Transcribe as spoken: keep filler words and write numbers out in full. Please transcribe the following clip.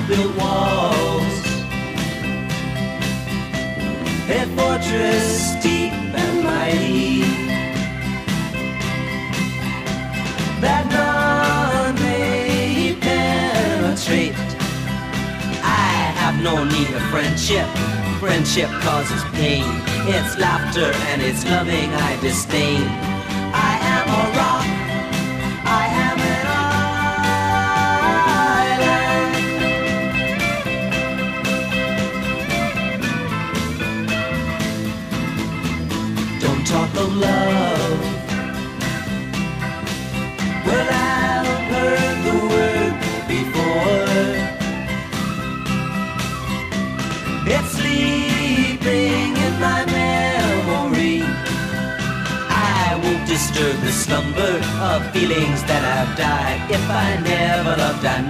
built walls, a fortress deep and mighty, that none may penetrate. I have no need of friendship. Friendship causes pain. It's laughter and it's loving I disdain. I am a rock, I am an island. Don't talk of love. Well, I've heard the word before. It's sleeping in my memory. I won't disturb the slumber of feelings that have died. If I never loved, I